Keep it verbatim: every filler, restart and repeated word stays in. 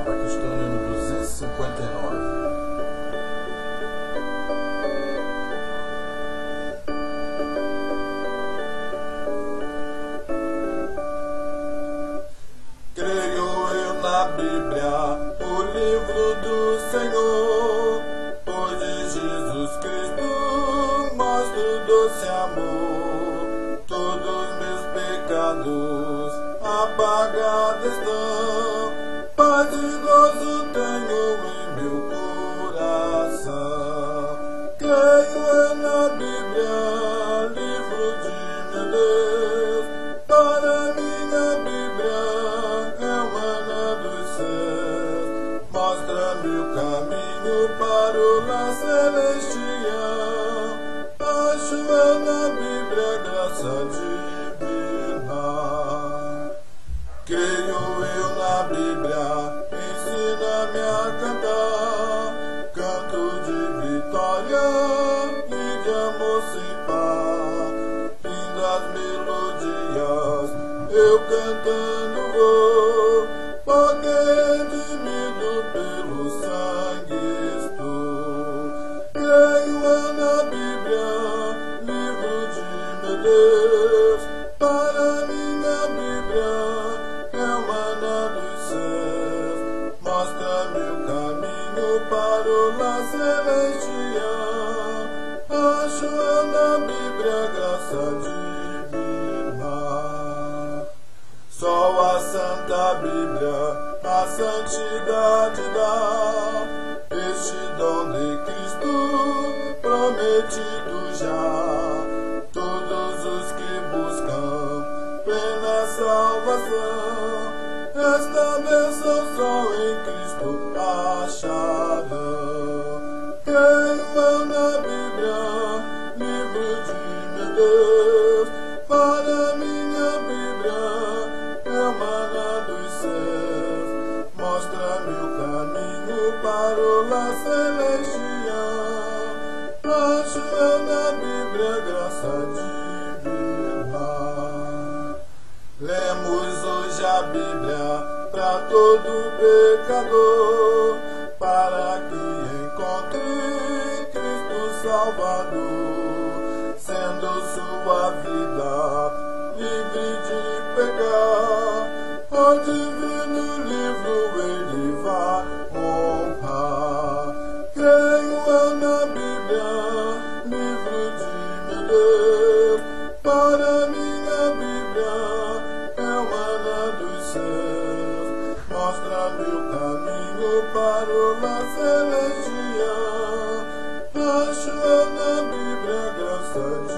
para a questão número duzentos e cinquenta e nove. Bíblia, o livro do Senhor, pois Jesus Cristo mostra o doce amor. Todos meus pecados apagados estão, paz e gozo tenho em meu coração. Creio na Bíblia, livro de meu Deus, para minha Bíblia mostra-me o caminho para o lar celestial. Acho eu na Bíblia graça divina. Creio eu na Bíblia, ensina-me a cantar canto de vitória e de amor sem par. Lindas melodias eu cantando vou, porque redimido pelo sangue estou. Creio na Bíblia, livro de meu Deus, para minha Bíblia é o maná dos céus. Mostra-me o caminho para o lar celestial. Acho eu na Bíblia graça divina. Só a Santa Bíblia a santidade dá, este dom de Cristo prometido já. Todos os que buscam plena salvação, esta bênção só em Cristo acharão. Creio na Bíblia, livro de meu Deus, para minha Bíblia é o maná dos céus. Mostra-me o caminho para o lar celestial. Acho eu na Bíblia graça divina. Lemos hoje a Bíblia para todo pecador, para que encontre Cristo Salvador, sendo sua vida livre de pecar. Ao divino livro ele vai honrar. Creio na Bíblia, livro de meu Deus, para minha Bíblia é o maná dos céus. Mostra-me o caminho para o lar celestial. Acho eu na Bíblia graça de